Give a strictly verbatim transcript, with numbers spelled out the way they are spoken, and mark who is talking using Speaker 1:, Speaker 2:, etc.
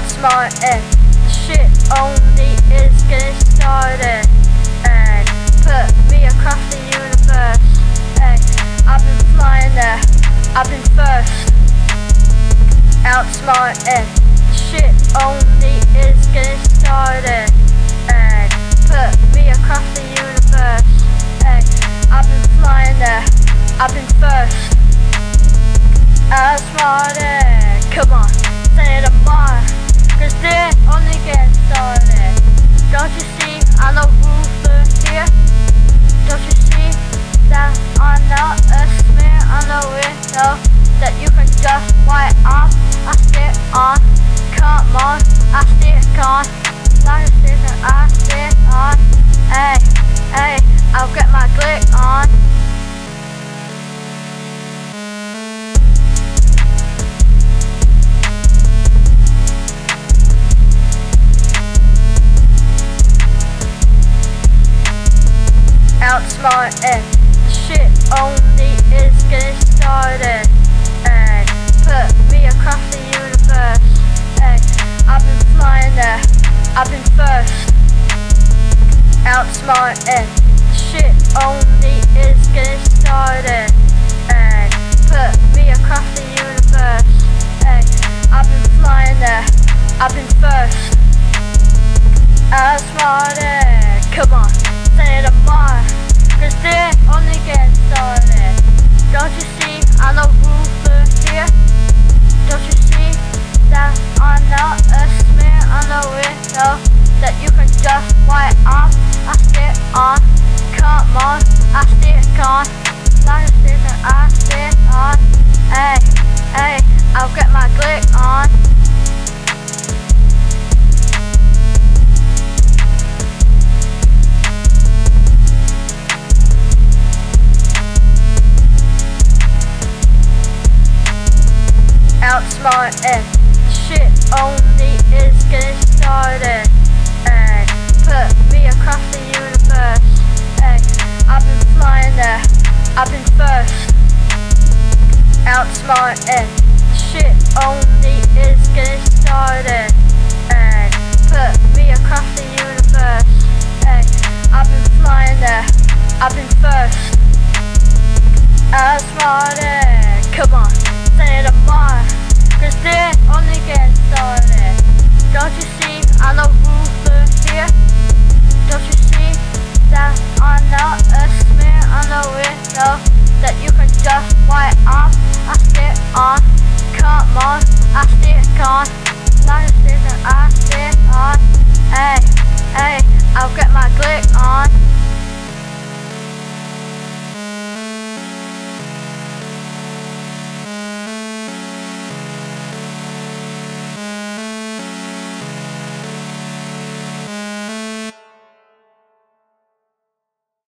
Speaker 1: outsmarted. Shit only is getting started. And put me across the universe. Hey, I've been flying there, I've been first. Outsmarted. Shit only is getting started. And put me across the universe. Hey, I've been flying there, I've been first. Outsmarted. Come on, say it more, cause they're only getting started. Don't you see, I'm no ruthless here. Don't you see that I'm not a smear on the window that you can just wipe off? I stick on, come on, I stick on, like a sticker, I stick on. Hey, hey, I'll get my glick on. Outsmarted. Shit only is getting started. And put me across the universe. Hey, I've been flying there, I've been first. Outsmarted. Shit only is getting started. And put me across the universe. Hey, I've been flying there, I've been first. Outsmarted. Come on, say it more, cause they're only getting started. Don't you see, I'm no ruthless here. Don't you see that I'm not a smear on the window that you can just wipe off? I stick on, come on, I stick on, like a sticker, I stick on. Hey, hey, I'll get my glick on. Outsmarted. Shit only is getting started. And put me across the universe. Hey, I've been flying there, I've been first. Outsmarted. Shit only